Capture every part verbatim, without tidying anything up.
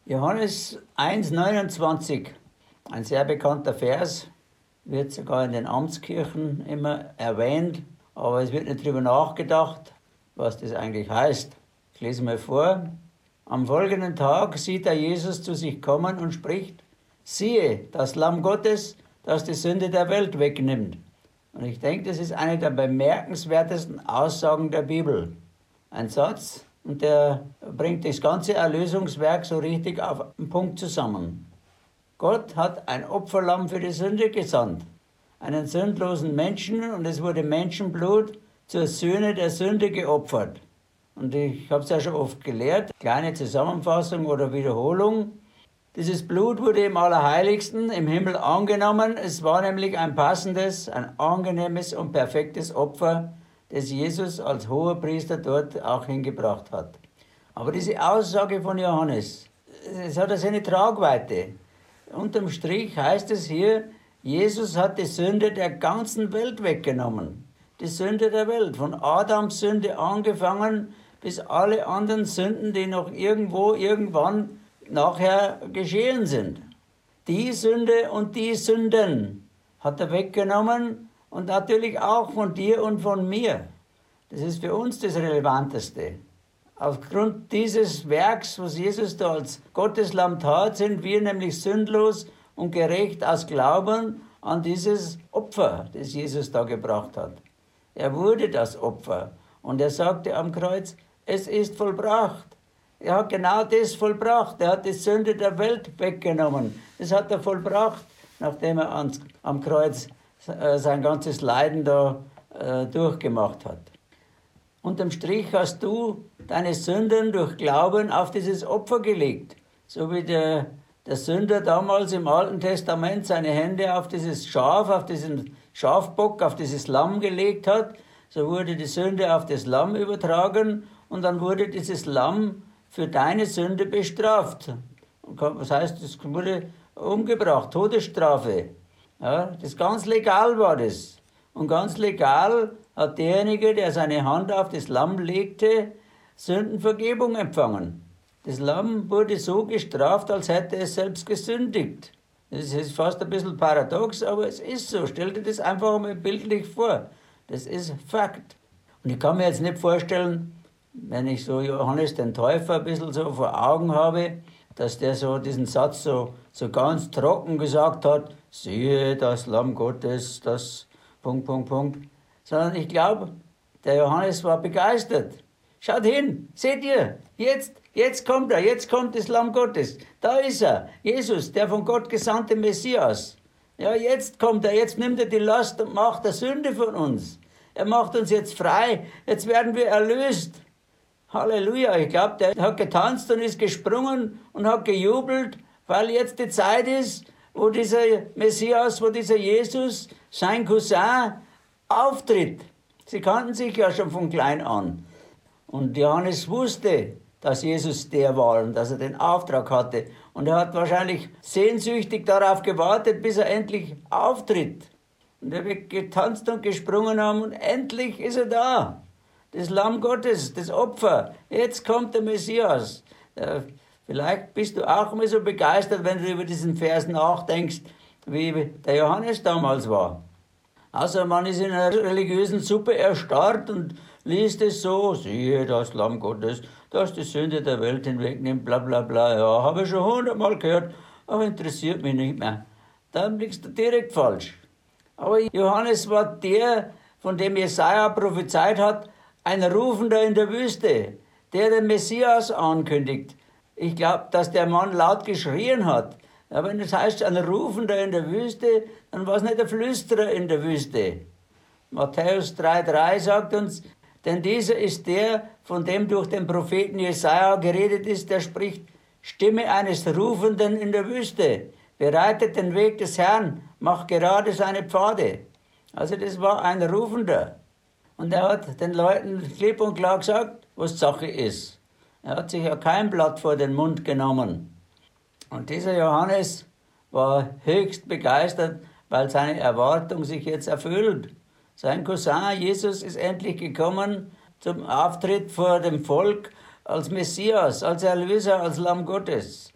Johannes eins neunundzwanzig, ein sehr bekannter Vers, wird sogar in den Amtskirchen immer erwähnt, aber es wird nicht darüber nachgedacht, was das eigentlich heißt. Ich lese mal vor. Am folgenden Tag sieht er Jesus zu sich kommen und spricht: Siehe, das Lamm Gottes, das die Sünde der Welt wegnimmt. Und ich denke, das ist eine der bemerkenswertesten Aussagen der Bibel. Ein Satz, und der bringt das ganze Erlösungswerk so richtig auf den Punkt zusammen. Gott hat ein Opferlamm für die Sünde gesandt, einen sündlosen Menschen, und es wurde Menschenblut zur Sühne der Sünde geopfert. Und ich habe es ja schon oft gelehrt, kleine Zusammenfassung oder Wiederholung. Dieses Blut wurde im Allerheiligsten im Himmel angenommen. Es war nämlich ein passendes, ein angenehmes und perfektes Opfer, das Jesus als Hohepriester dort auch hingebracht hat. Aber diese Aussage von Johannes, es hat ja seine Tragweite. Unterm Strich heißt es hier, Jesus hat die Sünde der ganzen Welt weggenommen. Die Sünde der Welt, von Adams Sünde angefangen bis alle anderen Sünden, die noch irgendwo, irgendwann nachher geschehen sind. Die Sünde und die Sünden hat er weggenommen, und natürlich auch von dir und von mir. Das ist für uns das Relevanteste. Aufgrund dieses Werks, was Jesus da als Gotteslamm tat, sind wir nämlich sündlos und gerecht aus Glauben an dieses Opfer, das Jesus da gebracht hat. Er wurde das Opfer, und er sagte am Kreuz, es ist vollbracht. Er hat genau das vollbracht. Er hat die Sünde der Welt weggenommen. Das hat er vollbracht, nachdem er ans, am Kreuz äh, sein ganzes Leiden da äh, durchgemacht hat. Unterm Strich hast du deine Sünden durch Glauben auf dieses Opfer gelegt. So wie der, der Sünder damals im Alten Testament seine Hände auf dieses Schaf, auf diesen Schafbock, auf dieses Lamm gelegt hat, so wurde die Sünde auf das Lamm übertragen, und dann wurde dieses Lamm für deine Sünde bestraft. Das heißt, es wurde umgebracht, Todesstrafe. Ja, das ganz legal war das. Und ganz legal hat derjenige, der seine Hand auf das Lamm legte, Sündenvergebung empfangen. Das Lamm wurde so gestraft, als hätte es selbst gesündigt. Das ist fast ein bisschen paradox, aber es ist so. Stell dir das einfach mal bildlich vor. Das ist Fakt. Und ich kann mir jetzt nicht vorstellen, wenn ich so Johannes den Täufer ein bisschen so vor Augen habe, dass der so diesen Satz so, so ganz trocken gesagt hat, siehe das Lamm Gottes, das Punkt, Punkt, Punkt. Sondern ich glaube, der Johannes war begeistert. Schaut hin, seht ihr, jetzt, jetzt kommt er, jetzt kommt das Lamm Gottes. Da ist er, Jesus, der von Gott gesandte Messias. Ja, jetzt kommt er, jetzt nimmt er die Last und macht der Sünde von uns. Er macht uns jetzt frei, jetzt werden wir erlöst. Halleluja, ich glaube, der hat getanzt und ist gesprungen und hat gejubelt, weil jetzt die Zeit ist, wo dieser Messias, wo dieser Jesus, sein Cousin, auftritt. Sie kannten sich ja schon von klein an. Und Johannes wusste, dass Jesus der war und dass er den Auftrag hatte. Und er hat wahrscheinlich sehnsüchtig darauf gewartet, bis er endlich auftritt. Und er wird getanzt und gesprungen haben, und endlich ist er da. Das Lamm Gottes, das Opfer. Jetzt kommt der Messias. Äh, vielleicht bist du auch mal so begeistert, wenn du über diesen Vers nachdenkst, wie der Johannes damals war. Also man ist in einer religiösen Suppe erstarrt und liest es so, siehe das Lamm Gottes, das die Sünde der Welt hinwegnimmt, bla bla bla. Ja, habe ich schon hundertmal gehört, aber interessiert mich nicht mehr. Dann liegst du direkt falsch. Aber Johannes war der, von dem Jesaja prophezeit hat, ein Rufender in der Wüste, der den Messias ankündigt. Ich glaube, dass der Mann laut geschrien hat. Aber wenn das heißt, ein Rufender in der Wüste, dann war es nicht ein Flüsterer in der Wüste. Matthäus drei drei sagt uns, denn dieser ist der, von dem durch den Propheten Jesaja geredet ist, der spricht, Stimme eines Rufenden in der Wüste, bereitet den Weg des Herrn, macht gerade seine Pfade. Also das war ein Rufender. Und er hat den Leuten klipp und klar gesagt, was Sache ist. Er hat sich ja kein Blatt vor den Mund genommen. Und dieser Johannes war höchst begeistert, weil seine Erwartung sich jetzt erfüllt. Sein Cousin Jesus ist endlich gekommen zum Auftritt vor dem Volk als Messias, als Erlöser, als Lamm Gottes.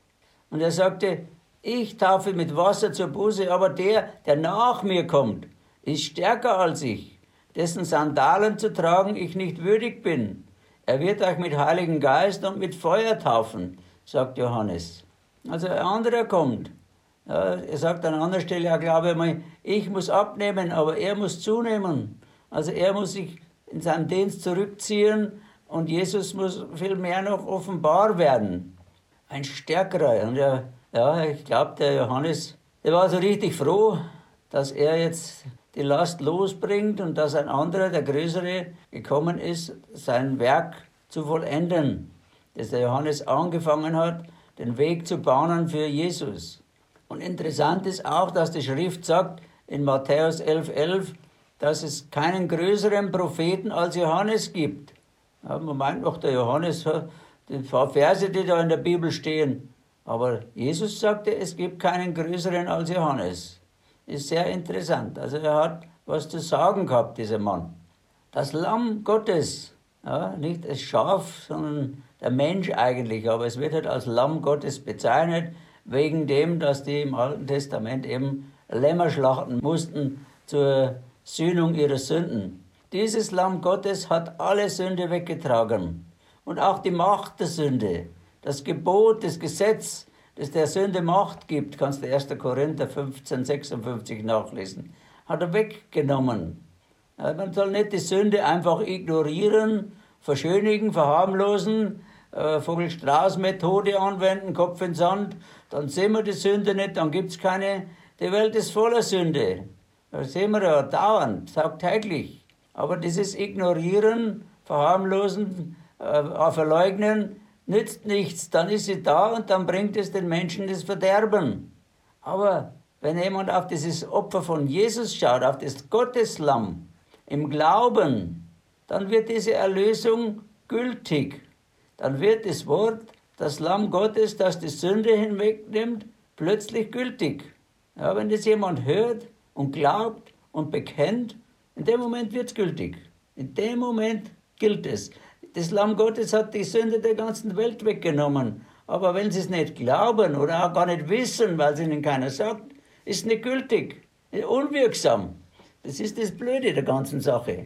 Und er sagte, ich taufe mit Wasser zur Buße, aber der, der nach mir kommt, ist stärker als ich, dessen Sandalen zu tragen ich nicht würdig bin. Er wird euch mit Heiligen Geist und mit Feuer taufen, sagt Johannes. Also ein anderer kommt. Ja, er sagt an anderer Stelle, ja, glaube ich mal, ich muss abnehmen, aber er muss zunehmen. Also er muss sich in seinen Dienst zurückziehen und Jesus muss viel mehr noch offenbar werden. Ein Stärkerer. Und ja, ja ich glaube, der Johannes, der war so richtig froh, dass er jetzt die Last losbringt und dass ein anderer, der Größere, gekommen ist, sein Werk zu vollenden, das der Johannes angefangen hat, den Weg zu bahnen für Jesus. Und interessant ist auch, dass die Schrift sagt, in Matthäus elf elf, dass es keinen größeren Propheten als Johannes gibt. Ja, man meint noch, der Johannes, die paar Verse, die da in der Bibel stehen. Aber Jesus sagte, es gibt keinen größeren als Johannes. Ist sehr interessant. Also er hat was zu sagen gehabt, dieser Mann. Das Lamm Gottes, ja, nicht das Schaf, sondern der Mensch eigentlich, aber es wird halt als Lamm Gottes bezeichnet, wegen dem, dass die im Alten Testament eben Lämmer schlachten mussten zur Sühnung ihrer Sünden. Dieses Lamm Gottes hat alle Sünde weggetragen und auch die Macht der Sünde, das Gebot, das Gesetz, das der Sünde Macht gibt, kannst du erster Korinther fünfzehn sechsundfünfzig nachlesen, hat er weggenommen. Man soll nicht die Sünde einfach ignorieren, verschönigen, verharmlosen, äh, Vogel-Strauß-Methode anwenden, Kopf in Sand, dann sehen wir die Sünde nicht, dann gibt es keine. Die Welt ist voller Sünde. Das sehen wir ja dauernd, tagtäglich. Aber dieses Ignorieren, Verharmlosen, äh, Verleugnen, nützt nichts. Dann ist sie da und dann bringt es den Menschen das Verderben. Aber wenn jemand auf dieses Opfer von Jesus schaut, auf das Gotteslamm, im Glauben, dann wird diese Erlösung gültig. Dann wird das Wort, das Lamm Gottes, das die Sünde hinwegnimmt, plötzlich gültig. Ja, wenn das jemand hört und glaubt und bekennt, in dem Moment wird es gültig. In dem Moment gilt es. Das Lamm Gottes hat die Sünde der ganzen Welt weggenommen. Aber wenn sie es nicht glauben oder auch gar nicht wissen, weil es ihnen keiner sagt, ist es nicht gültig, ist unwirksam. Das ist das Blöde der ganzen Sache.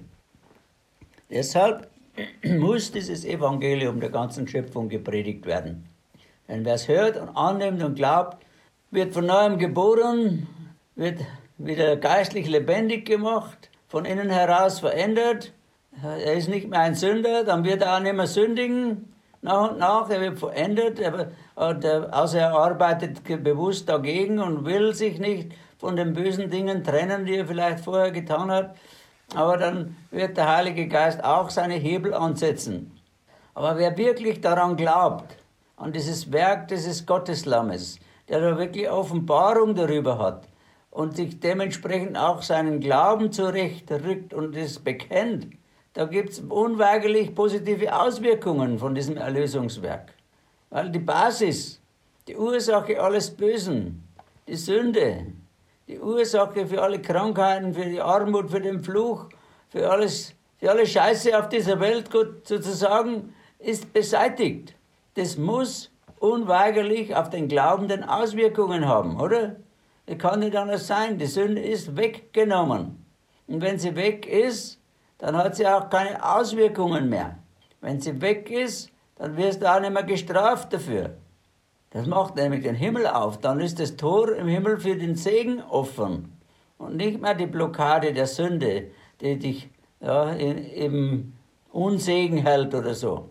Deshalb muss dieses Evangelium der ganzen Schöpfung gepredigt werden. Wenn wer es hört und annimmt und glaubt, wird von neuem geboren, wird wieder geistlich lebendig gemacht, von innen heraus verändert. Er ist nicht mehr ein Sünder, dann wird er auch nicht mehr sündigen. Nach und nach, er wird verändert, er, außer er arbeitet bewusst dagegen und will sich nicht von den bösen Dingen trennen, die er vielleicht vorher getan hat. Aber dann wird der Heilige Geist auch seine Hebel ansetzen. Aber wer wirklich daran glaubt, an dieses Werk dieses Gotteslammes, der da wirklich Offenbarung darüber hat und sich dementsprechend auch seinen Glauben zurechtrückt und es bekennt, da gibt es unweigerlich positive Auswirkungen von diesem Erlösungswerk. Weil die Basis, die Ursache alles Bösen, die Sünde, die Ursache für alle Krankheiten, für die Armut, für den Fluch, für alles, für alle Scheiße auf dieser Welt sozusagen, ist beseitigt. Das muss unweigerlich auf den Glaubenden Auswirkungen haben, oder? Das kann nicht anders sein. Die Sünde ist weggenommen. Und wenn sie weg ist, dann hat sie auch keine Auswirkungen mehr. Wenn sie weg ist, dann wirst du auch nicht mehr gestraft dafür. Das macht nämlich den Himmel auf. Dann ist das Tor im Himmel für den Segen offen. Und nicht mehr die Blockade der Sünde, die dich ja, in, im Unsegen hält oder so.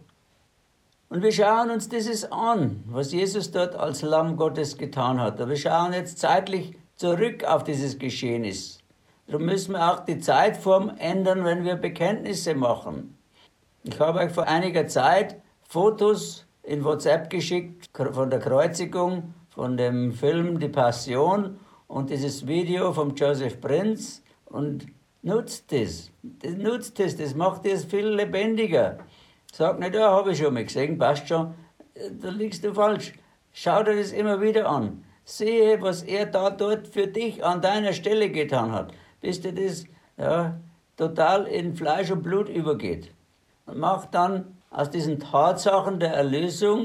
Und wir schauen uns dieses an, was Jesus dort als Lamm Gottes getan hat. Aber wir schauen jetzt zeitlich zurück auf dieses Geschehnis. Darum müssen wir auch die Zeitform ändern, wenn wir Bekenntnisse machen. Ich habe euch vor einiger Zeit Fotos in WhatsApp geschickt von der Kreuzigung, von dem Film Die Passion und dieses Video von Joseph Prinz. Und nutzt das. das nutzt das, das macht es viel lebendiger. Sag nicht, ja, habe ich schon mal gesehen, passt schon. Da liegst du falsch. Schau dir das immer wieder an. Sehe, was er da dort für dich an deiner Stelle getan hat, bis dir das ja, total in Fleisch und Blut übergeht. Und mach dann aus diesen Tatsachen der Erlösung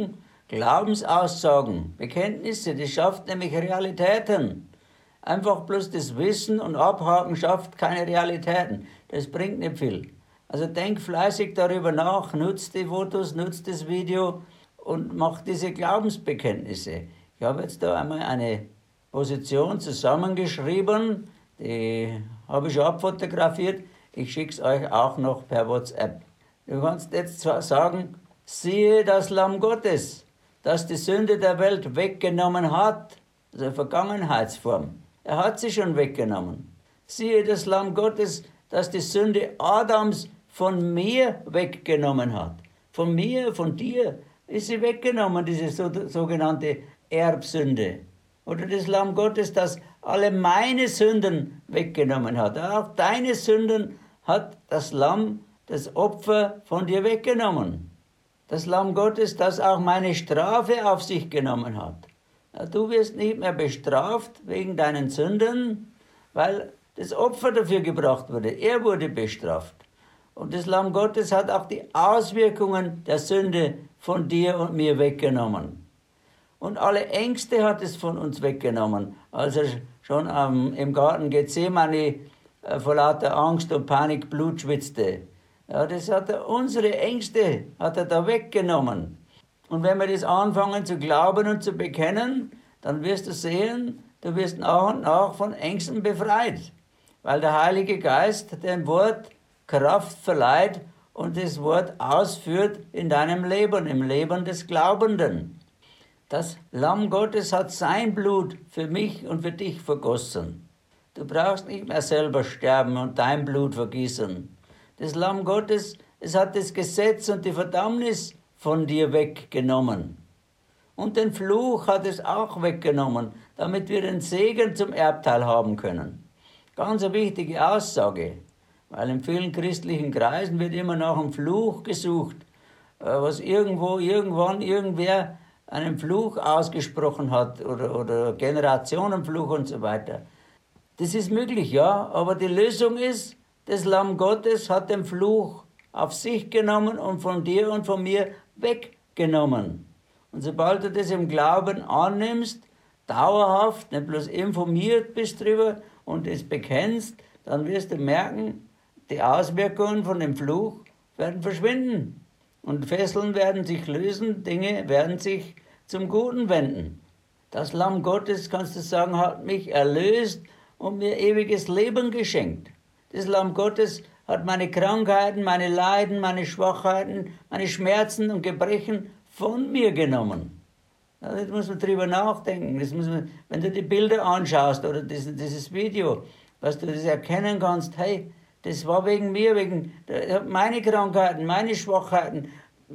Glaubensaussagen, Bekenntnisse, das schafft nämlich Realitäten. Einfach bloß das Wissen und Abhaken schafft keine Realitäten. Das bringt nicht viel. Also denk fleißig darüber nach, nutzt die Fotos, nutzt das Video und mach diese Glaubensbekenntnisse. Ich habe jetzt da einmal eine Position zusammengeschrieben, die habe ich schon abfotografiert. Ich schicke es euch auch noch per WhatsApp. Du kannst jetzt zwar sagen, siehe das Lamm Gottes, das die Sünde der Welt weggenommen hat. Also Vergangenheitsform. Er hat sie schon weggenommen. Siehe das Lamm Gottes, das die Sünde Adams von mir weggenommen hat. Von mir, von dir ist sie weggenommen, diese sogenannte Erbsünde. Oder das Lamm Gottes, das alle meine Sünden weggenommen hat. Auch deine Sünden hat das Lamm, das Opfer von dir weggenommen. Das Lamm Gottes, das auch meine Strafe auf sich genommen hat. Du wirst nicht mehr bestraft wegen deinen Sünden, weil das Opfer dafür gebracht wurde. Er wurde bestraft. Und das Lamm Gottes hat auch die Auswirkungen der Sünde von dir und mir weggenommen. Und alle Ängste hat es von uns weggenommen, als er schon ähm, im Garten Gethsemane äh, vor lauter Angst und Panik Blut schwitzte. Ja, das hat er, unsere Ängste hat er da weggenommen. Und wenn wir das anfangen zu glauben und zu bekennen, dann wirst du sehen, du wirst nach und nach von Ängsten befreit. Weil der Heilige Geist dem Wort Kraft verleiht und das Wort ausführt in deinem Leben, im Leben des Glaubenden. Das Lamm Gottes hat sein Blut für mich und für dich vergossen. Du brauchst nicht mehr selber sterben und dein Blut vergießen. Das Lamm Gottes, es hat das Gesetz und die Verdammnis von dir weggenommen. Und den Fluch hat es auch weggenommen, damit wir den Segen zum Erbteil haben können. Ganz eine wichtige Aussage, weil in vielen christlichen Kreisen wird immer nach einem Fluch gesucht, was irgendwo, irgendwann, irgendwer einen Fluch ausgesprochen hat oder, oder Generationenfluch und so weiter. Das ist möglich, ja, aber die Lösung ist, das Lamm Gottes hat den Fluch auf sich genommen und von dir und von mir weggenommen. Und sobald du das im Glauben annimmst, dauerhaft, nicht bloß informiert bist drüber und es bekennst, dann wirst du merken, die Auswirkungen von dem Fluch werden verschwinden. Und Fesseln werden sich lösen, Dinge werden sich zum Guten wenden. Das Lamm Gottes, kannst du sagen, hat mich erlöst und mir ewiges Leben geschenkt. Das Lamm Gottes hat meine Krankheiten, meine Leiden, meine Schwachheiten, meine Schmerzen und Gebrechen von mir genommen. Da muss man drüber nachdenken. Das muss man, wenn du die Bilder anschaust oder dieses, dieses Video, was du das erkennen kannst, hey, das war wegen mir, wegen meine Krankheiten, meine Schwachheiten.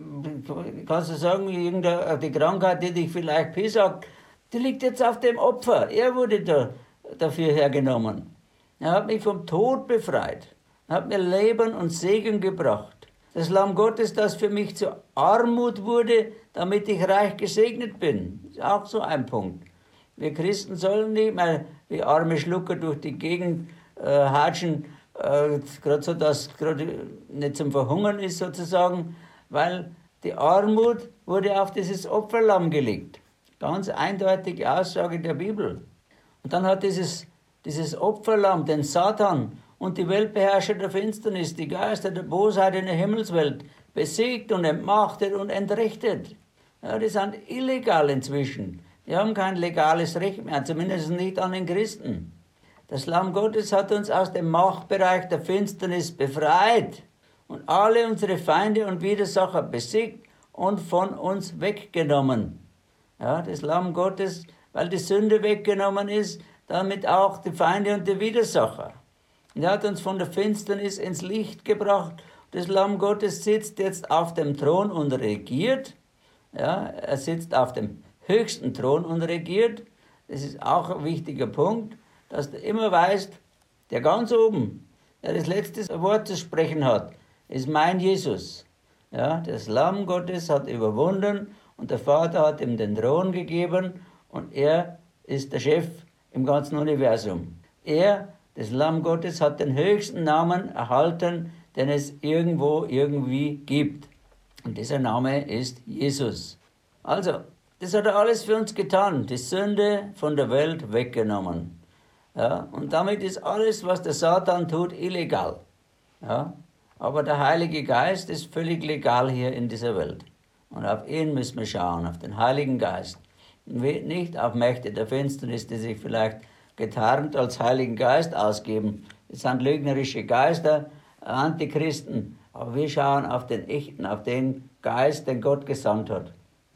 Kannst du sagen, die Krankheit, die dich vielleicht pisagt, die liegt jetzt auf dem Opfer. Er wurde da, dafür hergenommen. Er hat mich vom Tod befreit. Er hat mir Leben und Segen gebracht. Das Lamm Gottes, das für mich zur Armut wurde, damit ich reich gesegnet bin. Das ist auch so ein Punkt. Wir Christen sollen nicht mehr wie arme Schlucker durch die Gegend äh, hatschen, äh, gerade so, dass es gerade nicht zum Verhungern ist sozusagen, weil die Armut wurde auf dieses Opferlamm gelegt. Ganz eindeutige Aussage der Bibel. Und dann hat dieses, dieses Opferlamm den Satan und die Weltbeherrscher der Finsternis, die Geister der Bosheit in der Himmelswelt, besiegt und entmachtet und entrechtet. Ja, die sind illegal inzwischen. Die haben kein legales Recht mehr, zumindest nicht an den Christen. Das Lamm Gottes hat uns aus dem Machtbereich der Finsternis befreit und alle unsere Feinde und Widersacher besiegt und von uns weggenommen. Ja, das Lamm Gottes, weil die Sünde weggenommen ist, damit auch die Feinde und die Widersacher. Und er hat uns von der Finsternis ins Licht gebracht. Das Lamm Gottes sitzt jetzt auf dem Thron und regiert. Ja, er sitzt auf dem höchsten Thron und regiert. Das ist auch ein wichtiger Punkt, dass du immer weißt, der ganz oben, der das letzte Wort zu sprechen hat, ist mein Jesus. Ja, das Lamm Gottes hat überwunden und der Vater hat ihm den Thron gegeben und er ist der Chef im ganzen Universum. Er, das Lamm Gottes, hat den höchsten Namen erhalten, den es irgendwo irgendwie gibt. Und dieser Name ist Jesus. Also, das hat er alles für uns getan, die Sünde von der Welt weggenommen. Ja, und damit ist alles, was der Satan tut, illegal. Ja, aber der Heilige Geist ist völlig legal hier in dieser Welt. Und auf ihn müssen wir schauen, auf den Heiligen Geist. Nicht auf Mächte der Finsternis, die sich vielleicht getarnt als Heiligen Geist ausgeben. Das sind lügnerische Geister, Antichristen. Aber wir schauen auf den echten, auf den Geist, den Gott gesandt hat.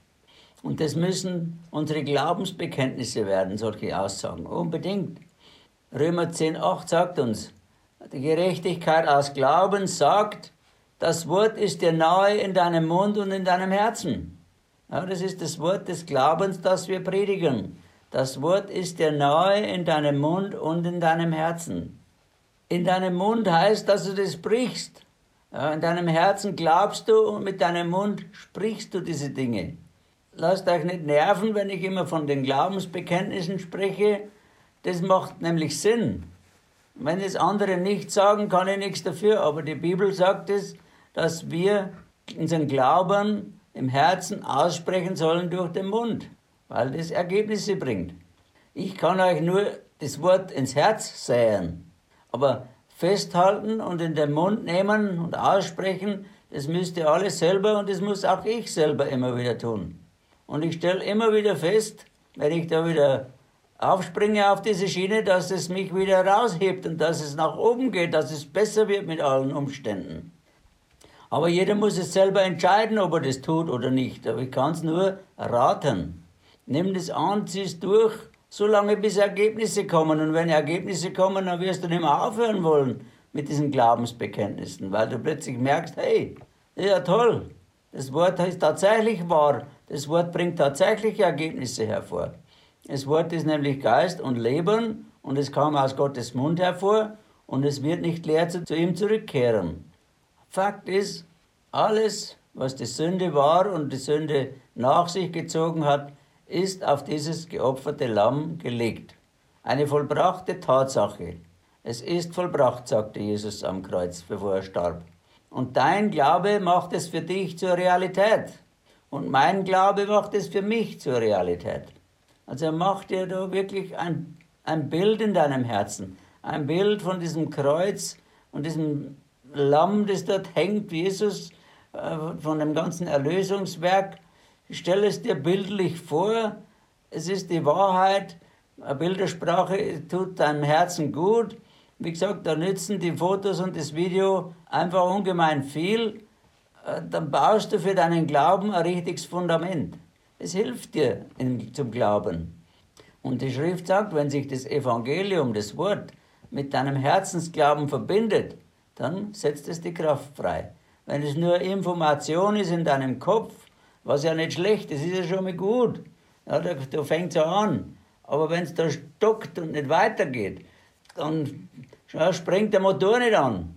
Und das müssen unsere Glaubensbekenntnisse werden, solche Aussagen. Unbedingt. Römer zehn acht sagt uns, die Gerechtigkeit aus Glauben sagt, das Wort ist dir nahe in deinem Mund und in deinem Herzen. Ja, das ist das Wort des Glaubens, das wir predigen. Das Wort ist dir nahe in deinem Mund und in deinem Herzen. In deinem Mund heißt, dass du das sprichst. Ja, in deinem Herzen glaubst du und mit deinem Mund sprichst du diese Dinge. Lasst euch nicht nerven, wenn ich immer von den Glaubensbekenntnissen spreche. Das macht nämlich Sinn. Wenn es andere nicht sagen, kann ich nichts dafür. Aber die Bibel sagt es, dass wir unseren Glauben im Herzen aussprechen sollen durch den Mund, weil das Ergebnisse bringt. Ich kann euch nur das Wort ins Herz säen, aber festhalten und in den Mund nehmen und aussprechen, das müsst ihr alle selber und das muss auch ich selber immer wieder tun. Und ich stelle immer wieder fest, wenn ich da wieder aufspringe auf diese Schiene, dass es mich wieder raushebt und dass es nach oben geht, dass es besser wird mit allen Umständen. Aber jeder muss es selber entscheiden, ob er das tut oder nicht. Aber ich kann es nur raten. Nimm das an, zieh es durch, solange bis Ergebnisse kommen. Und wenn Ergebnisse kommen, dann wirst du nicht mehr aufhören wollen mit diesen Glaubensbekenntnissen, weil du plötzlich merkst, hey, ja toll, das Wort ist tatsächlich wahr. Das Wort bringt tatsächlich Ergebnisse hervor. Das Wort ist nämlich Geist und Leben und es kam aus Gottes Mund hervor und es wird nicht leer zu, zu ihm zurückkehren. Fakt ist, alles, was die Sünde war und die Sünde nach sich gezogen hat, ist auf dieses geopferte Lamm gelegt. Eine vollbrachte Tatsache. Es ist vollbracht, sagte Jesus am Kreuz, bevor er starb. Und dein Glaube macht es für dich zur Realität. Und mein Glaube macht es für mich zur Realität. Also er macht dir da wirklich ein, ein Bild in deinem Herzen. Ein Bild von diesem Kreuz und diesem Lamm, das dort hängt, Jesus, äh, von dem ganzen Erlösungswerk. Stell es dir bildlich vor. Es ist die Wahrheit. Eine Bildersprache tut deinem Herzen gut. Wie gesagt, da nützen die Fotos und das Video einfach ungemein viel. Äh, dann baust du für deinen Glauben ein richtiges Fundament. Es hilft dir in, zum Glauben. Und die Schrift sagt, wenn sich das Evangelium, das Wort, mit deinem Herzensglauben verbindet, dann setzt es die Kraft frei. Wenn es nur Information ist in deinem Kopf, was ja nicht schlecht ist, ist ja schon mal gut. Ja, da, da fängt es ja an. Aber wenn es da stockt und nicht weitergeht, dann ja, springt der Motor nicht an.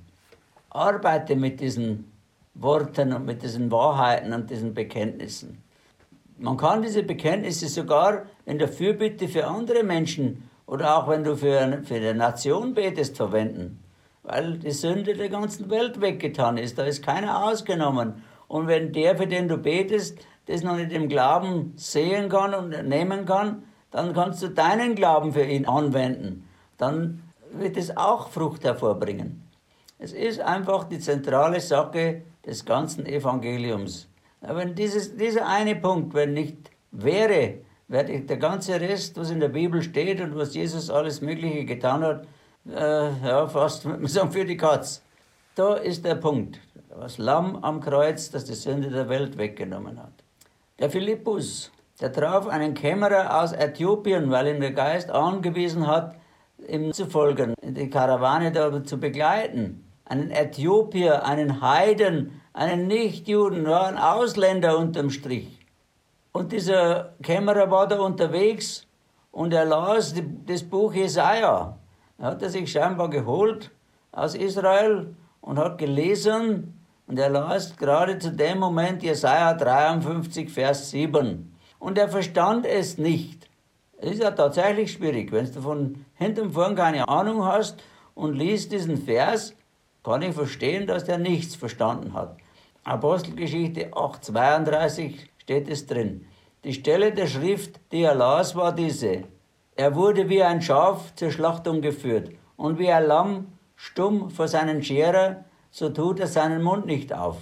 Arbeite mit diesen Worten und mit diesen Wahrheiten und diesen Bekenntnissen. Man kann diese Bekenntnisse sogar in der Fürbitte für andere Menschen oder auch wenn du für, für eine Nation betest, verwenden. Weil die Sünde der ganzen Welt weggetan ist. Da ist keiner ausgenommen. Und wenn der, für den du betest, das noch nicht im Glauben sehen kann und nehmen kann, dann kannst du deinen Glauben für ihn anwenden. Dann wird es auch Frucht hervorbringen. Es ist einfach die zentrale Sache des ganzen Evangeliums. Wenn dieses, dieser eine Punkt, wenn nicht wäre, wäre der ganze Rest, was in der Bibel steht und was Jesus alles Mögliche getan hat, äh, ja, fast sagen für die Katz. Da ist der Punkt. Das Lamm am Kreuz, das die Sünde der Welt weggenommen hat. Der Philippus, der traf einen Kämmerer aus Äthiopien, weil ihn der Geist angewiesen hat, ihm zu folgen, die Karawane da zu begleiten. Einen Äthiopier, einen Heiden, einen Nichtjuden, ja, ein Ausländer unterm Strich. Und dieser Kämmerer war da unterwegs und er las die, das Buch Jesaja. Er hat er sich scheinbar geholt aus Israel und hat gelesen und er las gerade zu dem Moment Jesaja dreiundfünfzig, Vers sieben. Und er verstand es nicht. Es ist ja tatsächlich schwierig, wenn du von hinten vorn keine Ahnung hast und liest diesen Vers, kann ich verstehen, dass der nichts verstanden hat. Apostelgeschichte acht zweiunddreißig steht es drin. Die Stelle der Schrift, die er las, war diese: Er wurde wie ein Schaf zur Schlachtung geführt und wie ein Lamm stumm vor seinen Scherer, so tut er seinen Mund nicht auf.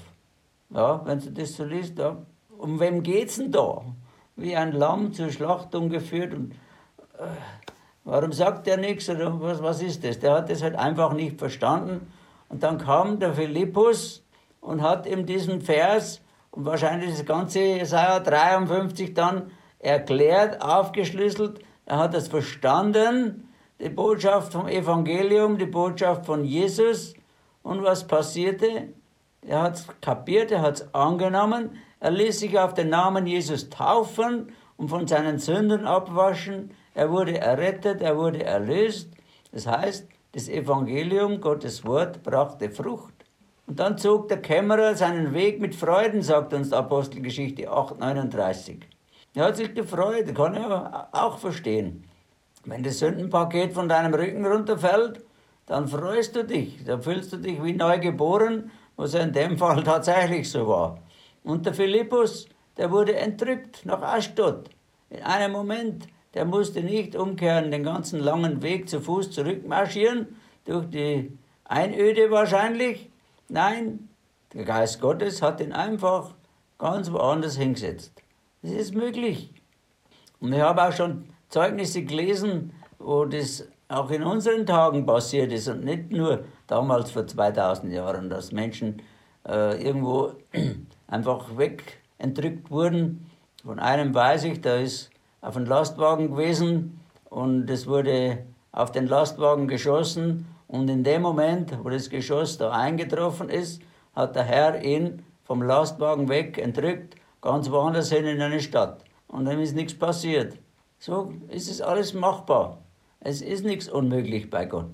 Ja, wenn du das so liest, ja. Um wem geht's denn da? Wie ein Lamm zur Schlachtung geführt. Und, äh, warum sagt er nichts? Oder was, was ist das? Der hat das halt einfach nicht verstanden. Und dann kam der Philippus und hat ihm diesen Vers und wahrscheinlich das ganze Jesaja dreiundfünfzig dann erklärt, aufgeschlüsselt. Er hat es verstanden, die Botschaft vom Evangelium, die Botschaft von Jesus. Und was passierte? Er hat es kapiert, er hat es angenommen, er ließ sich auf den Namen Jesus taufen und von seinen Sünden abwaschen. Er wurde errettet, er wurde erlöst. Das heißt, das Evangelium, Gottes Wort, brachte Frucht. Und dann zog der Kämmerer seinen Weg mit Freuden, sagt uns Apostelgeschichte acht neununddreißig. Er hat sich gefreut, kann ich auch verstehen. Wenn das Sündenpaket von deinem Rücken runterfällt, dann freust du dich, da fühlst du dich wie neu geboren, was ja in dem Fall tatsächlich so war. Und der Philippus, der wurde entrückt nach Aschdod. In einem Moment, der musste nicht umkehren, den ganzen langen Weg zu Fuß zurückmarschieren, durch die Einöde wahrscheinlich. Nein, der Geist Gottes hat ihn einfach ganz woanders hingesetzt. Das ist möglich. Und ich habe auch schon Zeugnisse gelesen, wo das auch in unseren Tagen passiert ist und nicht nur damals vor zweitausend Jahren, dass Menschen äh, irgendwo einfach wegentrückt wurden. Von einem weiß ich, da ist auf einen Lastwagen gewesen und es wurde auf den Lastwagen geschossen und in dem Moment, wo das Geschoss da eingetroffen ist, hat der Herr ihn vom Lastwagen weg entrückt, ganz woanders hin in eine Stadt. Und dann ist nichts passiert. So ist es alles machbar. Es ist nichts unmöglich bei Gott.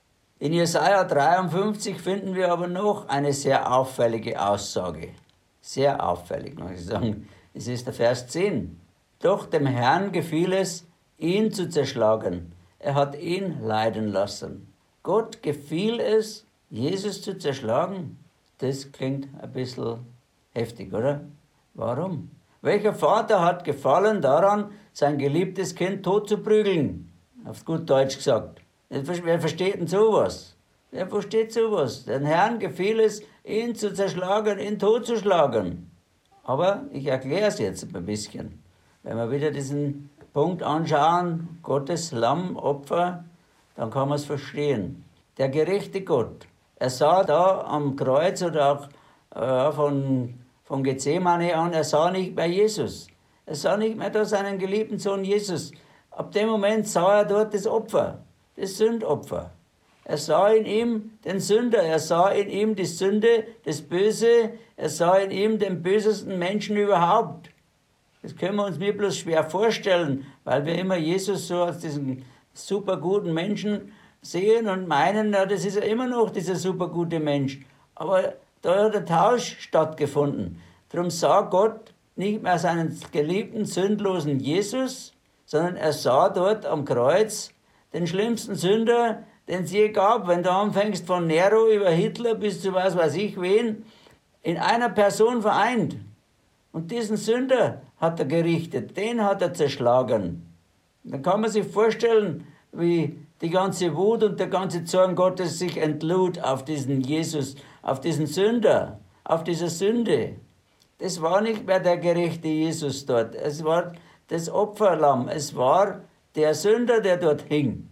In Jesaja dreiundfünfzig finden wir aber noch eine sehr auffällige Aussage. Sehr auffällig, muss ich sagen. Es ist der Vers zehn. Doch dem Herrn gefiel es, ihn zu zerschlagen. Er hat ihn leiden lassen. Gott gefiel es, Jesus zu zerschlagen. Das klingt ein bisschen heftig, oder? Warum? Welcher Vater hat Gefallen daran, sein geliebtes Kind tot zu prügeln? Auf gut Deutsch gesagt. Wer versteht denn sowas? Wer versteht sowas? Den Herrn gefiel es, ihn zu zerschlagen, ihn totzuschlagen. Aber ich erkläre es jetzt ein bisschen. Wenn wir wieder diesen Punkt anschauen, Gottes Lammopfer, dann kann man es verstehen. Der gerechte Gott, er sah da am Kreuz oder auch äh, von, von Gethsemane an, er sah nicht mehr Jesus. Er sah nicht mehr da seinen geliebten Sohn Jesus. Ab dem Moment sah er dort das Opfer, das Sündopfer. Er sah in ihm den Sünder, er sah in ihm die Sünde, das Böse, er sah in ihm den bösesten Menschen überhaupt. Das können wir uns mir bloß schwer vorstellen, weil wir immer Jesus so als diesen super guten Menschen sehen und meinen, na, das ist ja immer noch dieser super gute Mensch. Aber da hat der Tausch stattgefunden. Darum sah Gott nicht mehr seinen geliebten, sündlosen Jesus, sondern er sah dort am Kreuz den schlimmsten Sünder, den es je gab. Wenn du anfängst von Nero über Hitler bis zu was weiß ich wen, in einer Person vereint. Und diesen Sünder hat er gerichtet, den hat er zerschlagen. Dann kann man sich vorstellen, wie die ganze Wut und der ganze Zorn Gottes sich entlud auf diesen Jesus, auf diesen Sünder, auf diese Sünde. Das war nicht mehr der gerechte Jesus dort, es war das Opferlamm, es war der Sünder, der dort hing.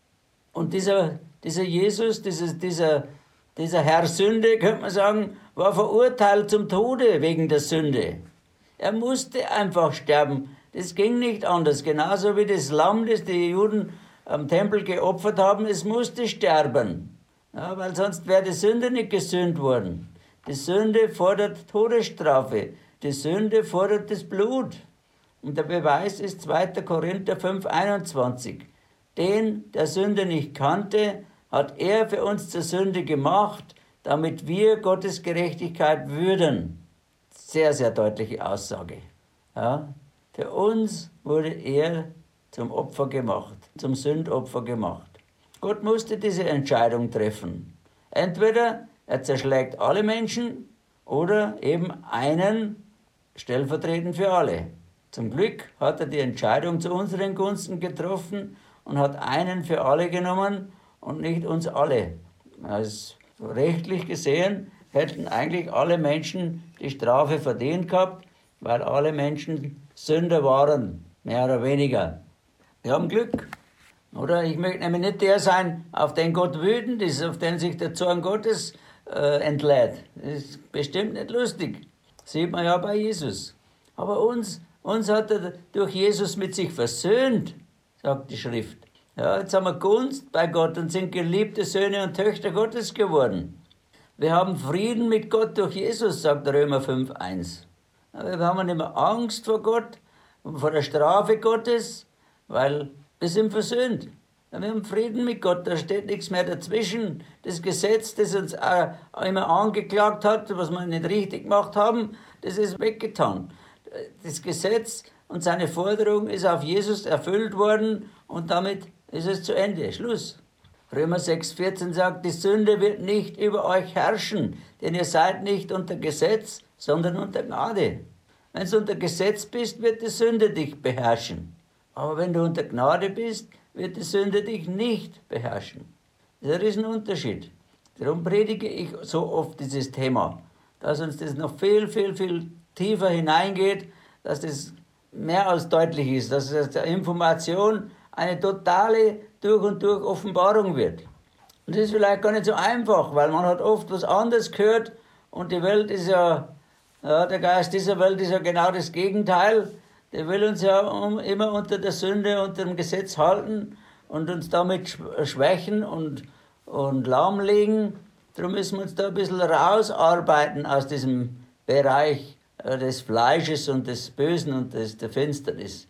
Und dieser, dieser Jesus, dieses, dieser, dieser Herr Sünde, könnte man sagen, war verurteilt zum Tode wegen der Sünde. Er musste einfach sterben. Das ging nicht anders. Genauso wie das Lamm, das die Juden am Tempel geopfert haben, es musste sterben. Ja, weil sonst wäre die Sünde nicht gesühnt worden. Die Sünde fordert Todesstrafe. Die Sünde fordert das Blut. Und der Beweis ist zweiter Korinther fünf einundzwanzig. Den, der Sünde nicht kannte, hat er für uns zur Sünde gemacht, damit wir Gottes Gerechtigkeit würden. Sehr, sehr deutliche Aussage. Ja, für uns wurde er zum Opfer gemacht, zum Sündopfer gemacht. Gott musste diese Entscheidung treffen. Entweder er zerschlägt alle Menschen oder eben einen stellvertretend für alle. Zum Glück hat er die Entscheidung zu unseren Gunsten getroffen und hat einen für alle genommen und nicht uns alle. Also rechtlich gesehen hätten eigentlich alle Menschen die Strafe verdient gehabt, weil alle Menschen Sünder waren, mehr oder weniger. Wir haben Glück. Oder ich möchte nämlich nicht der sein, auf den Gott wütend ist, auf den sich der Zorn Gottes äh, entlädt. Das ist bestimmt nicht lustig. Sieht man ja bei Jesus. Aber uns, uns hat er durch Jesus mit sich versöhnt, sagt die Schrift. Ja, jetzt haben wir Gunst bei Gott und sind geliebte Söhne und Töchter Gottes geworden. Wir haben Frieden mit Gott durch Jesus, sagt Römer fünf eins. Wir haben nicht mehr Angst vor Gott und vor der Strafe Gottes, weil wir sind versöhnt. Wir haben Frieden mit Gott, da steht nichts mehr dazwischen. Das Gesetz, das uns immer angeklagt hat, was wir nicht richtig gemacht haben, das ist weggetan. Das Gesetz und seine Forderung ist auf Jesus erfüllt worden und damit ist es zu Ende. Schluss. Römer sechs vierzehn sagt, die Sünde wird nicht über euch herrschen, denn ihr seid nicht unter Gesetz, sondern unter Gnade. Wenn du unter Gesetz bist, wird die Sünde dich beherrschen. Aber wenn du unter Gnade bist, wird die Sünde dich nicht beherrschen. Das ist ein Riesenunterschied. Darum predige ich so oft dieses Thema, dass uns das noch viel, viel, viel tiefer hineingeht, dass das mehr als deutlich ist, dass es der Information eine totale durch und durch Offenbarung wird. Und das ist vielleicht gar nicht so einfach, weil man hat oft was anderes gehört und die Welt ist ja, ja der Geist dieser Welt ist ja genau das Gegenteil. Der will uns ja immer unter der Sünde, unter dem Gesetz halten und uns damit schwächen und, und lahmlegen. Darum müssen wir uns da ein bisschen rausarbeiten aus diesem Bereich des Fleisches und des Bösen und des, der Finsternis.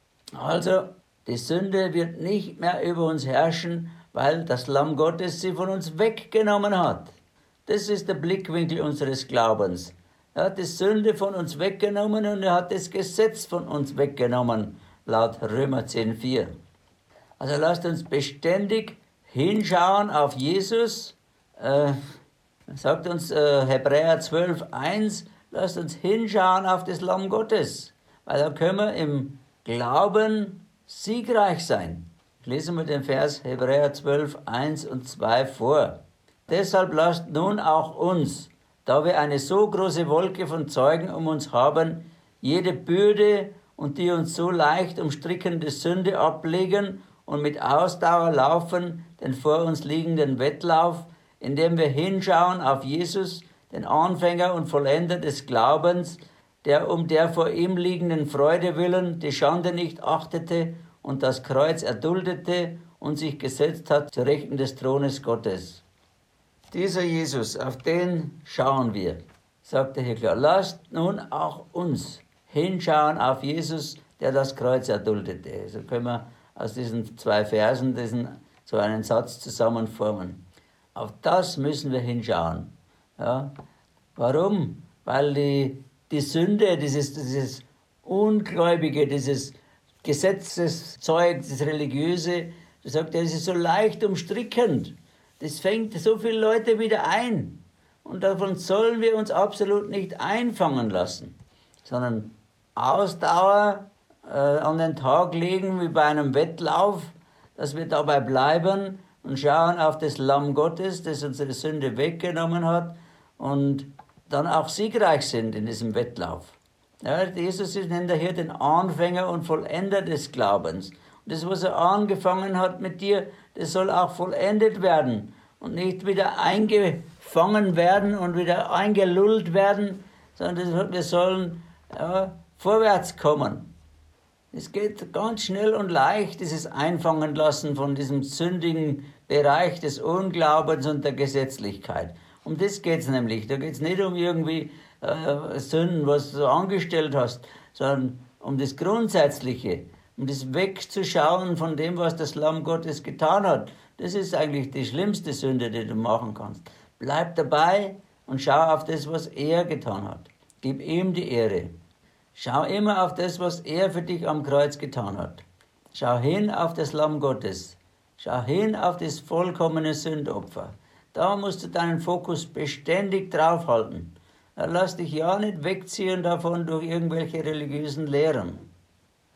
Also, die Sünde wird nicht mehr über uns herrschen, weil das Lamm Gottes sie von uns weggenommen hat. Das ist der Blickwinkel unseres Glaubens. Er hat die Sünde von uns weggenommen und er hat das Gesetz von uns weggenommen, laut Römer zehn vier. Also lasst uns beständig hinschauen auf Jesus. Äh, sagt uns äh, Hebräer zwölf eins, lasst uns hinschauen auf das Lamm Gottes, weil da können wir im Glauben siegreich sein. Lesen wir den Vers Hebräer zwölf eins und zwei vor. Deshalb lasst nun auch uns, da wir eine so große Wolke von Zeugen um uns haben, jede Bürde und die uns so leicht umstrickende Sünde ablegen und mit Ausdauer laufen den vor uns liegenden Wettlauf, indem wir hinschauen auf Jesus, den Anfänger und Vollender des Glaubens, der um der vor ihm liegenden Freude willen die Schande nicht achtete und das Kreuz erduldete und sich gesetzt hat zu Rechten des Thrones Gottes. Dieser Jesus, auf den schauen wir, sagte hier klar. Lasst nun auch uns hinschauen auf Jesus, der das Kreuz erduldete. So können wir aus diesen zwei Versen diesen, so einen Satz zusammenformen. Auf das müssen wir hinschauen. Ja? Warum? Weil die, die Sünde, dieses, dieses Ungläubige, dieses Gesetzeszeug, das Religiöse, das sagt er, es ist so leicht umstrickend. Das fängt so viele Leute wieder ein. Und davon sollen wir uns absolut nicht einfangen lassen, sondern Ausdauer äh, an den Tag legen wie bei einem Wettlauf, dass wir dabei bleiben und schauen auf das Lamm Gottes, das unsere Sünde weggenommen hat und dann auch siegreich sind in diesem Wettlauf. Ja, Jesus nennt hier den Anfänger und Vollender des Glaubens. Und das, was er angefangen hat mit dir, das soll auch vollendet werden und nicht wieder eingefangen werden und wieder eingelullt werden, sondern das, wir sollen ja, vorwärts kommen. Es geht ganz schnell und leicht, dieses Einfangen lassen von diesem sündigen Bereich des Unglaubens und der Gesetzlichkeit. Um das geht es nämlich. Da geht es nicht um irgendwie äh, Sünden, was du angestellt hast, sondern um das Grundsätzliche, um das wegzuschauen von dem, was das Lamm Gottes getan hat. Das ist eigentlich die schlimmste Sünde, die du machen kannst. Bleib dabei und schau auf das, was er getan hat. Gib ihm die Ehre. Schau immer auf das, was er für dich am Kreuz getan hat. Schau hin auf das Lamm Gottes. Schau hin auf das vollkommene Sündopfer. Da musst du deinen Fokus beständig draufhalten. Lass dich ja nicht wegziehen davon durch irgendwelche religiösen Lehren.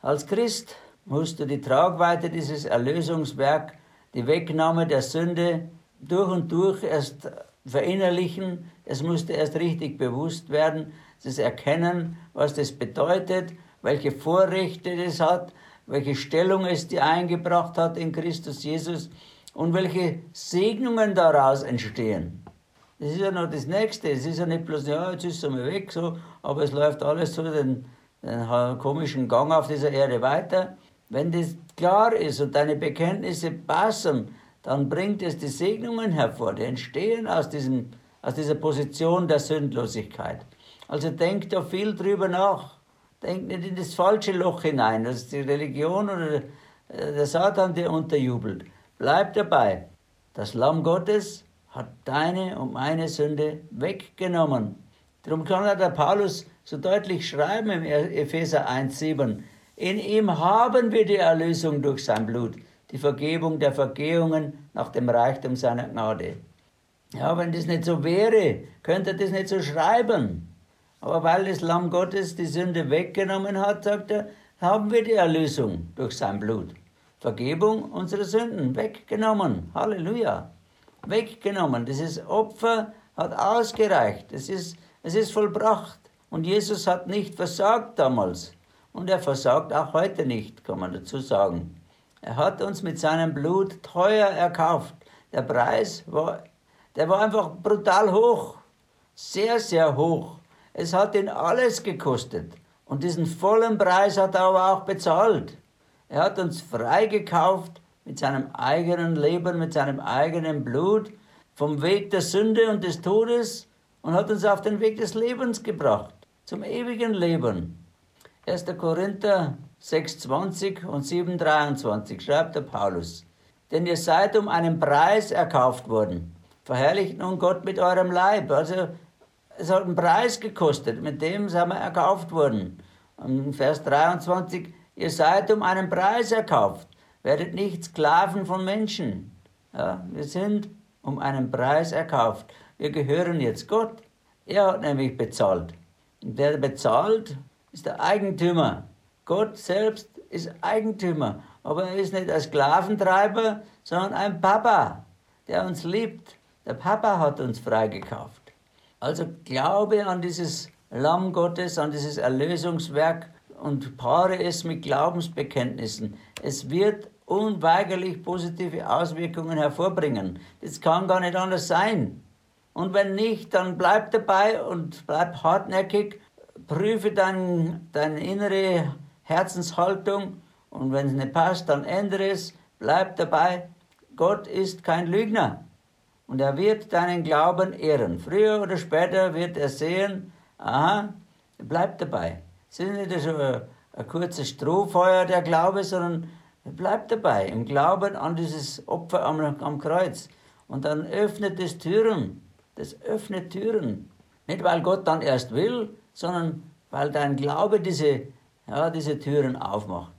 Als Christ musst du die Tragweite dieses Erlösungswerk, die Wegnahme der Sünde durch und durch erst verinnerlichen. Es muss dir erst richtig bewusst werden, das Erkennen, was das bedeutet, welche Vorrechte das hat, welche Stellung es dir eingebracht hat in Christus Jesus und welche Segnungen daraus entstehen. Das ist ja noch das Nächste. Es ist ja nicht bloß, ja, jetzt ist es einmal weg, so, aber es läuft alles so den, den komischen Gang auf dieser Erde weiter. Wenn das klar ist und deine Bekenntnisse passen, dann bringt es die Segnungen hervor, die entstehen aus, diesem, aus dieser Position der Sündlosigkeit. Also denk da viel drüber nach. Denk nicht in das falsche Loch hinein, dass die Religion oder der Satan dir unterjubelt. Bleib dabei. Das Lamm Gottes hat deine und meine Sünde weggenommen. Darum kann ja der Paulus so deutlich schreiben im Epheser eins sieben. In ihm haben wir die Erlösung durch sein Blut, die Vergebung der Vergehungen nach dem Reichtum seiner Gnade. Ja, wenn das nicht so wäre, könnte er das nicht so schreiben. Aber weil das Lamm Gottes die Sünde weggenommen hat, sagt er, haben wir die Erlösung durch sein Blut. Vergebung unserer Sünden weggenommen. Halleluja. Weggenommen. Dieses Opfer hat ausgereicht. Es ist, es ist vollbracht. Und Jesus hat nicht versagt damals. Und er versagt auch heute nicht, kann man dazu sagen. Er hat uns mit seinem Blut teuer erkauft. Der Preis war, der war einfach brutal hoch. Sehr, sehr hoch. Es hat ihn alles gekostet. Und diesen vollen Preis hat er aber auch bezahlt. Er hat uns freigekauft mit seinem eigenen Leben, mit seinem eigenen Blut, vom Weg der Sünde und des Todes und hat uns auf den Weg des Lebens gebracht, zum ewigen Leben. erster Korinther sechs zwanzig und sieben dreiundzwanzig schreibt der Paulus, denn ihr seid um einen Preis erkauft worden. Verherrlicht nun Gott mit eurem Leib. Also es hat einen Preis gekostet, mit dem sind wir erkauft worden. Und Vers dreiundzwanzig, ihr seid um einen Preis erkauft, werdet nicht Sklaven von Menschen. Ja, wir sind um einen Preis erkauft. Wir gehören jetzt Gott. Er hat nämlich bezahlt. Und der bezahlt, ist der Eigentümer. Gott selbst ist Eigentümer. Aber er ist nicht ein Sklaventreiber, sondern ein Papa, der uns liebt. Der Papa hat uns freigekauft. Also glaube an dieses Lamm Gottes, an dieses Erlösungswerk und paare es mit Glaubensbekenntnissen. Es wird unweigerlich positive Auswirkungen hervorbringen. Das kann gar nicht anders sein. Und wenn nicht, dann bleib dabei und bleib hartnäckig. Prüfe dein, deine innere Herzenshaltung und wenn es nicht passt, dann ändere es. Bleib dabei. Gott ist kein Lügner und er wird deinen Glauben ehren. Früher oder später wird er sehen, aha, bleib dabei. Es ist nicht so ein, ein kurzes Strohfeuer der Glaube, sondern bleib dabei im Glauben an dieses Opfer am, am Kreuz. Und dann öffnet es Türen. Das öffnet Türen. Nicht, weil Gott dann erst will, sondern weil dein Glaube diese, ja, diese Türen aufmacht.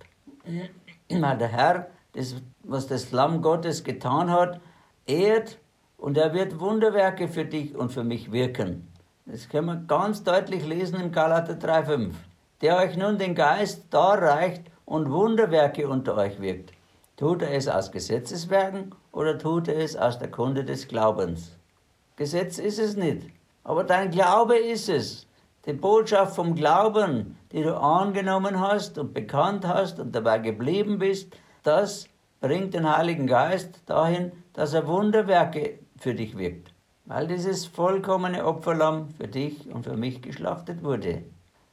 Weil der Herr, das, was das Lamm Gottes getan hat, ehrt und er wird Wunderwerke für dich und für mich wirken. Das können wir ganz deutlich lesen im Galater drei fünf. Der euch nun den Geist darreicht und Wunderwerke unter euch wirkt. Tut er es aus Gesetzeswerken oder tut er es aus der Kunde des Glaubens? Gesetz ist es nicht, aber dein Glaube ist es. Die Botschaft vom Glauben, die du angenommen hast und bekannt hast und dabei geblieben bist, das bringt den Heiligen Geist dahin, dass er Wunderwerke für dich wirkt. Weil dieses vollkommene Opferlamm für dich und für mich geschlachtet wurde.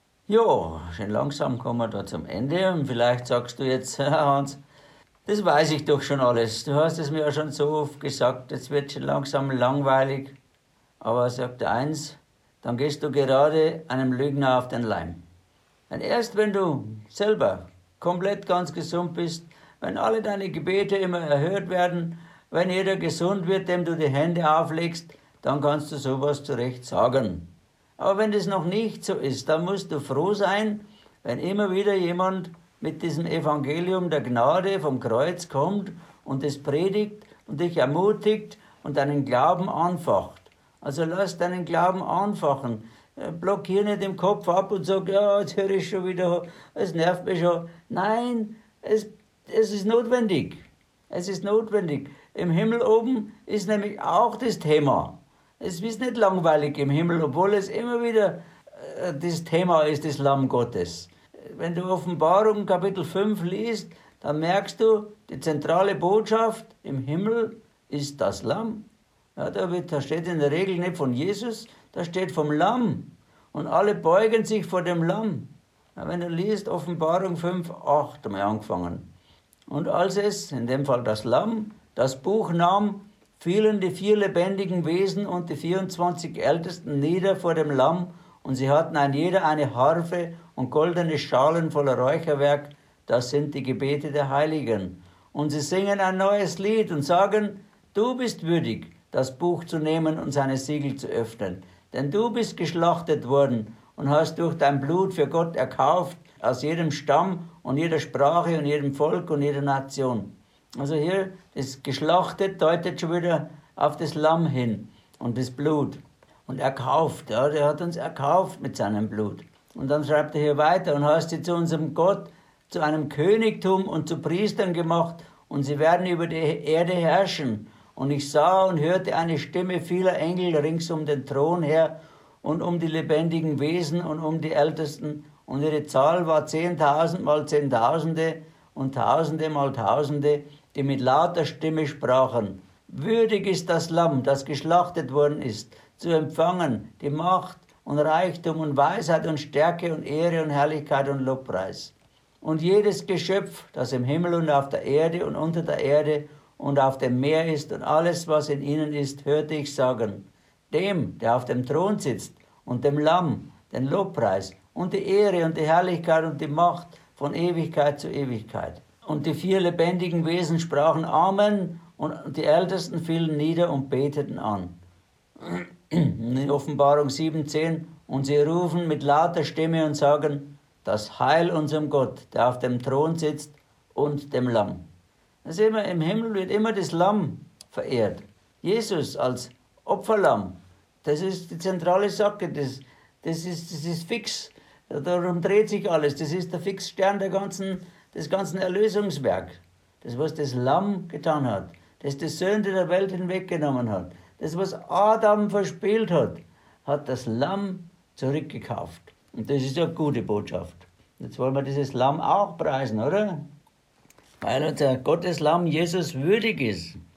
Jo, schon langsam kommen wir da zum Ende und vielleicht sagst du jetzt, Hans, das weiß ich doch schon alles. Du hast es mir ja schon so oft gesagt, jetzt wird schon langsam langweilig. Aber sagt eins, dann gehst du gerade einem Lügner auf den Leim. Denn erst wenn du selber komplett ganz gesund bist, wenn alle deine Gebete immer erhört werden, wenn jeder gesund wird, dem du die Hände auflegst, dann kannst du sowas zu Recht sagen. Aber wenn das noch nicht so ist, dann musst du froh sein, wenn immer wieder jemand mit diesem Evangelium der Gnade vom Kreuz kommt und es predigt und dich ermutigt und deinen Glauben anfacht. Also lass deinen Glauben anfachen. blockiere nicht im Kopf ab und sage, ja, jetzt höre ich schon wieder, es nervt mich schon. Nein, es, es ist notwendig. Es ist notwendig. Im Himmel oben ist nämlich auch das Thema. Es ist nicht langweilig im Himmel, obwohl es immer wieder äh, das Thema ist, das Lamm Gottes. Wenn du Offenbarung Kapitel fünf liest, dann merkst du, die zentrale Botschaft im Himmel ist das Lamm. Ja, da, wird, da steht in der Regel nicht von Jesus, da steht vom Lamm. Und alle beugen sich vor dem Lamm. Ja, wenn du liest, Offenbarung fünf, acht haben wir angefangen. Und als es, in dem Fall das Lamm, das Buch nahm, fielen die vier lebendigen Wesen und die vierundzwanzig Ältesten nieder vor dem Lamm, und sie hatten ein jeder eine Harfe und goldene Schalen voller Räucherwerk, das sind die Gebete der Heiligen. Und sie singen ein neues Lied und sagen, du bist würdig, das Buch zu nehmen und seine Siegel zu öffnen. Denn du bist geschlachtet worden und hast durch dein Blut für Gott erkauft, aus jedem Stamm und jeder Sprache und jedem Volk und jeder Nation. Also hier, das geschlachtet deutet schon wieder auf das Lamm hin und das Blut. Und erkauft, ja, der hat uns erkauft mit seinem Blut. Und dann schreibt er hier weiter, und hast sie zu unserem Gott, zu einem Königtum und zu Priestern gemacht, und sie werden über die Erde herrschen. Und ich sah und hörte eine Stimme vieler Engel rings um den Thron her und um die lebendigen Wesen und um die Ältesten. Und ihre Zahl war zehntausend mal Zehntausende und Tausende mal Tausende, die mit lauter Stimme sprachen. Würdig ist das Lamm, das geschlachtet worden ist, zu empfangen die Macht und Reichtum und Weisheit und Stärke und Ehre und Herrlichkeit und Lobpreis. Und jedes Geschöpf, das im Himmel und auf der Erde und unter der Erde und auf dem Meer ist und alles, was in ihnen ist, hörte ich sagen, dem, der auf dem Thron sitzt und dem Lamm, den Lobpreis und die Ehre und die Herrlichkeit und die Macht von Ewigkeit zu Ewigkeit. Und die vier lebendigen Wesen sprachen Amen, und die Ältesten fielen nieder und beteten an. In Offenbarung sieben zehn, und sie rufen mit lauter Stimme und sagen, das Heil unserem Gott, der auf dem Thron sitzt, und dem Lamm. Also immer, im Himmel wird immer das Lamm verehrt. Jesus als Opferlamm, das ist die zentrale Sache, das, das, ist, das ist fix. Darum dreht sich alles. Das ist der Fixstern der ganzen, des ganzen Erlösungswerks. Das, was das Lamm getan hat, das die Sünde der Welt hinweggenommen hat, das, was Adam verspielt hat, hat das Lamm zurückgekauft. Und das ist ja eine gute Botschaft. Jetzt wollen wir dieses Lamm auch preisen, oder? Weil unser Gotteslamm Jesus würdig ist.